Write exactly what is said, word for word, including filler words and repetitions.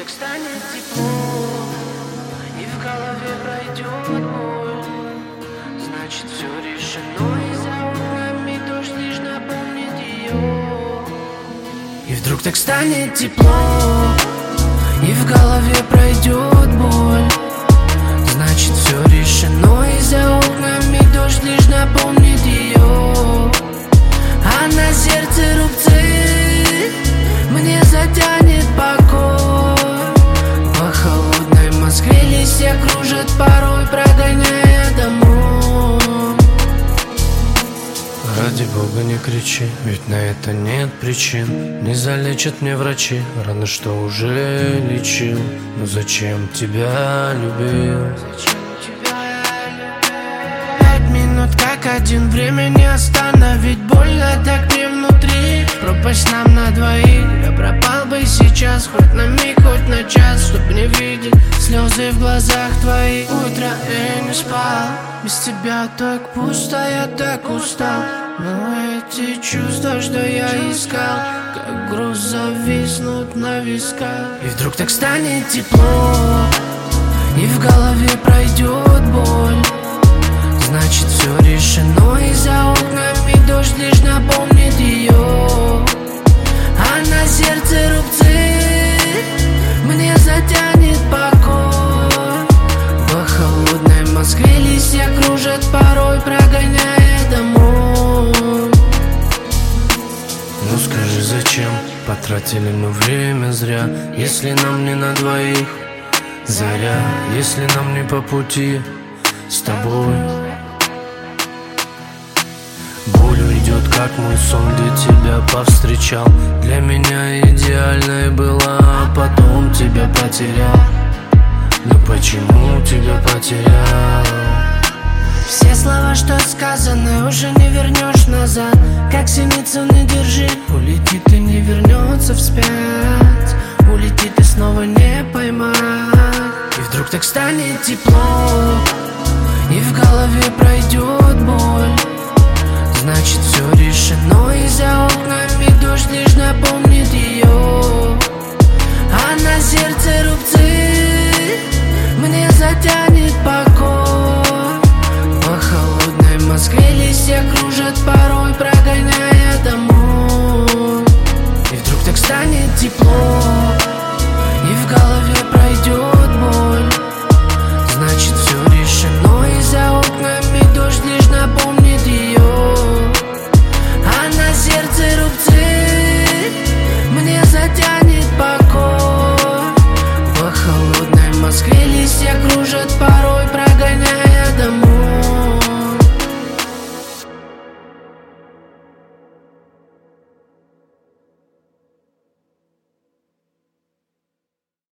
так станет тепло, и в голове пройдет боль. Значит, все решено, и за окнами дождь лишь напомнит ее. И вдруг так станет тепло, и в голове пройдет боль. Значит, все решено, и за окнами дождь лишь напомнит ее. А на сердце рубцы, мне затянет покой. По холодной Москве листья кружат порой, прогоняя домой. Ради Бога не кричи, ведь на это нет причин. Не залечат мне врачи раны, что уже лечил. Но зачем тебя любил? Пять минут как один, время не остановить. Больно так мне внутри, пропасть нам на двоих. Я пропал бы сейчас, хоть на миг, хоть на час, чтоб не видеть слезы в глазах твоих. Утро я не спал, без тебя так пусто, я так устал. Но эти чувства, что я искал, как груз зависнут на висках. И вдруг так станет тепло, и в голове пройдет боль. Значит, все решено, и за окнами дождь лишь напомнит ее. А на сердце рубцы, мне затянет покой. По холодной Москве листья кружат порой, прогоняя домой. Ну скажи, зачем потратили мы время зря, если нам не на двоих заря, если нам не по пути с тобой. Боль уйдет, как мой сон, где тебя повстречал. Для меня идеальной была, а потом тебя потерял. Но почему тебя потерял? Все слова, что сказаны, уже не вернешь назад. Как синицу не держи, улетит и не вернется вспять. Улетит и снова не поймать. И вдруг так станет тепло, и в голове пройдет боль. Значит, все решено, и за окнами дождь лишь напомнит ее. А на сердце рубцы, мне затянет